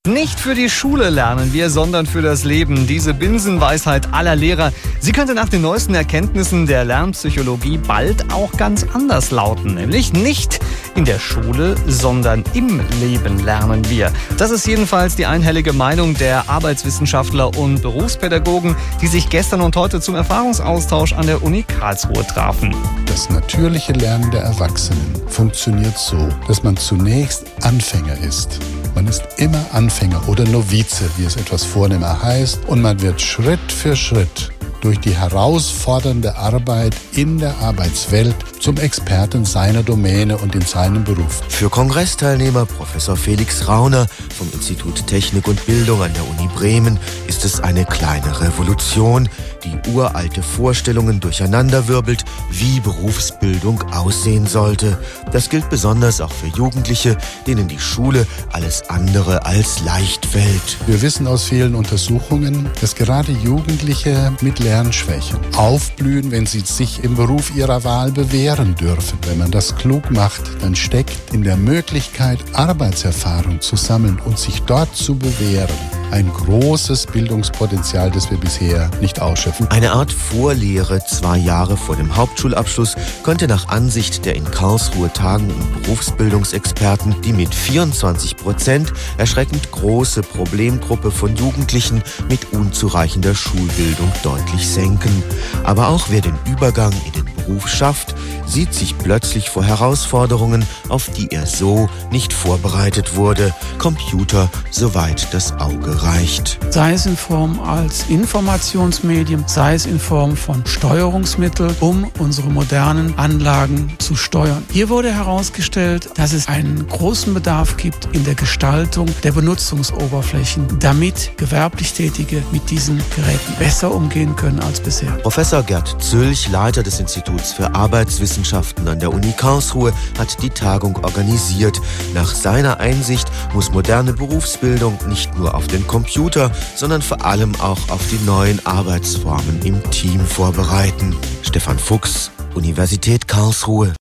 Nicht für die Schule lernen wir, sondern für das Leben. Diese Binsenweisheit aller Lehrer, sie könnte nach den neuesten Erkenntnissen der Lernpsychologie bald auch ganz anders lauten. Nämlich nicht in der Schule, sondern im Leben lernen wir. Das ist jedenfalls die einhellige Meinung der Arbeitswissenschaftler und Berufspädagogen, die sich gestern und heute zum Erfahrungsaustausch an der Uni Karlsruhe trafen. Das natürliche Lernen der Erwachsenen funktioniert so, dass man zunächst Anfänger ist. Man ist immer Anfänger oder Novize, wie es etwas vornehmer heißt. Und man wird Schritt für Schritt durch die herausfordernde Arbeit in der Arbeitswelt zum Experten seiner Domäne und in seinem Beruf. Für Kongressteilnehmer Professor Felix Rauner vom Institut Technik und Bildung an der Uni Bremen ist es eine kleine Revolution, die uralte Vorstellungen durcheinanderwirbelt, wie Berufsbildung aussehen sollte. Das gilt besonders auch für Jugendliche, denen die Schule alles andere als leicht fällt. Wir wissen aus vielen Untersuchungen, dass gerade Jugendliche mit Lernschwächen aufblühen, wenn sie sich im Beruf ihrer Wahl bewähren dürfen. Wenn man das klug macht, dann steckt in der Möglichkeit, Arbeitserfahrung zu sammeln und sich dort zu bewähren, ein großes Bildungspotenzial, das wir bisher nicht ausschöpfen. Eine Art Vorlehre 2 Jahre vor dem Hauptschulabschluss könnte nach Ansicht der in Karlsruhe tagenden Berufsbildungsexperten die mit 24% erschreckend große Problemgruppe von Jugendlichen mit unzureichender Schulbildung deutlich senken. Aber auch wer den Übergang in den Beruf schafft, sieht sich plötzlich vor Herausforderungen, auf die er so nicht vorbereitet wurde. Computer, soweit das Auge reicht. Sei es in Form als Informationsmedium, sei es in Form von Steuerungsmitteln, um unsere modernen Anlagen zu steuern. Hier wurde herausgestellt, dass es einen großen Bedarf gibt in der Gestaltung der Benutzungsoberflächen, damit gewerblich Tätige mit diesen Geräten besser umgehen können als bisher. Professor Gerd Zülch, Leiter des Instituts für Arbeitswissenschaften an der Uni Karlsruhe, hat die Tagung organisiert. Nach seiner Einsicht muss moderne Berufsbildung nicht nur auf den Computer, sondern vor allem auch auf die neuen Arbeitsformen im Team vorbereiten. Stefan Fuchs, Universität Karlsruhe.